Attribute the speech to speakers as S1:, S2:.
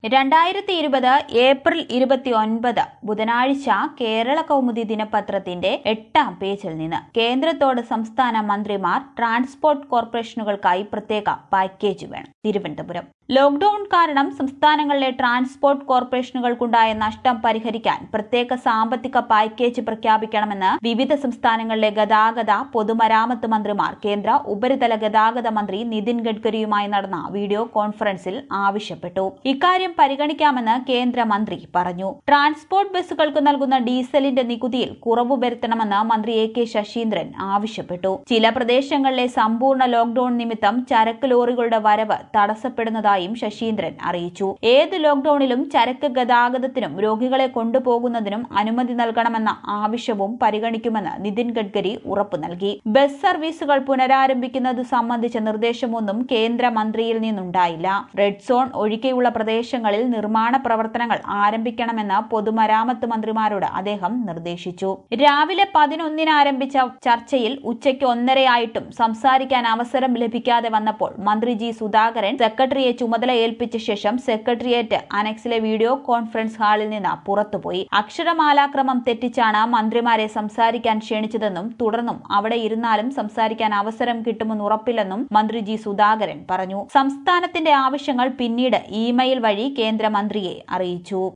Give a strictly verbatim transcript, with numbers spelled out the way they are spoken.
S1: രണ്ടായിരത്തി ഇരുപത് ഏപ്രിൽ ഇരുപത്തി ഒൻപത് ബുധനാഴ്ച കേരള കൗമുദി ദിനപത്രത്തിന്റെ എട്ടാം പേജിൽ നിന്ന് കേന്ദ്രത്തോട് സംസ്ഥാന മന്ത്രിമാർ ട്രാൻസ്പോർട്ട് കോർപ്പറേഷനുകൾക്കായി പ്രത്യേക പാക്കേജ് വേണം. തിരുവനന്തപുരം ലോക്ഡൌൺ കാരണം സംസ്ഥാനങ്ങളിലെ ട്രാൻസ്പോർട്ട് കോർപ്പറേഷനുകൾക്കുണ്ടായ നഷ്ടം പരിഹരിക്കാൻ പ്രത്യേക സാമ്പത്തിക പാക്കേജ് പ്രഖ്യാപിക്കണമെന്ന് വിവിധ സംസ്ഥാനങ്ങളിലെ ഗതാഗത പൊതുമരാമത്ത് മന്ത്രിമാർ കേന്ദ്ര ഉപരിതല ഗതാഗത മന്ത്രി നിതിൻ ഗഡ്കരിയുമായി നടന്ന വീഡിയോ കോൺഫറൻസിൽ ആവശ്യപ്പെട്ടു. ഇക്കാര്യം പരിഗണിക്കാമെന്ന് കേന്ദ്രമന്ത്രി പറഞ്ഞു. ട്രാൻസ്പോർട്ട് ബസ്സുകൾക്ക് നൽകുന്ന ഡീസലിന്റെ നികുതിയിൽ കുറവ് വരുത്തണമെന്ന് മന്ത്രി എ കെ ശശീന്ദ്രൻ ആവശ്യപ്പെട്ടു. ചില പ്രദേശങ്ങളിലെ സമ്പൂർണ്ണ ലോക്ഡൌൺ നിമിത്തം ചരക്ക് ലോറികളുടെ വരവ് തടസ്സപ്പെടുന്നതായും ശശീന്ദ്രൻ അറിയിച്ചു. ഏത് ലോക്ഡൌണിലും ചരക്ക് ഗതാഗതത്തിനും രോഗികളെ കൊണ്ടുപോകുന്നതിനും അനുമതി നൽകണമെന്ന ആവശ്യവും പരിഗണിക്കുമെന്ന് നിതിൻ ഗഡ്കരി ഉറപ്പു നൽകി. ബസ് സർവീസുകൾ പുനരാരംഭിക്കുന്നത് സംബന്ധിച്ച നിർദ്ദേശമൊന്നും കേന്ദ്രമന്ത്രിയിൽ നിന്നുണ്ടായില്ല. റെഡ് സോൺ ഒഴികെയുള്ള പ്രദേശങ്ങളിൽ നിർമ്മാണ പ്രവർത്തനങ്ങൾ ആരംഭിക്കണമെന്ന് പൊതുമരാമത്ത് മന്ത്രിമാരോട് അദ്ദേഹം നിർദ്ദേശിച്ചു. രാവിലെ പതിനൊന്നിന് ആരംഭിച്ച ചർച്ചയിൽ ഉച്ചയ്ക്ക് ഒന്നരയായിട്ടും സംസാരിക്കാൻ അവസരം ലഭിക്കാതെ വന്നപ്പോൾ മന്ത്രി ജി സുധാകരൻ സെക്രട്ടറിയെ ചുമതല ഏൽപ്പിച്ച ശേഷം സെക്രട്ടേറിയറ്റ് അനക്സിലെ വീഡിയോ കോൺഫറൻസ് ഹാളിൽ നിന്ന് പുറത്തുപോയി. അക്ഷരമാലാക്രമം തെറ്റിച്ചാണ് മന്ത്രിമാരെ സംസാരിക്കാൻ ക്ഷണിച്ചതെന്നും തുടർന്നും അവിടെ ഇരുന്നാലും സംസാരിക്കാൻ അവസരം കിട്ടുമെന്ന് ഉറപ്പില്ലെന്നും മന്ത്രി ജി സുധാകരൻ പറഞ്ഞു. സംസ്ഥാനത്തിന്റെ ആവശ്യങ്ങൾ പിന്നീട് ഇമെയിൽ വഴി കേന്ദ്രമന്ത്രിയെ അറിയിച്ചു.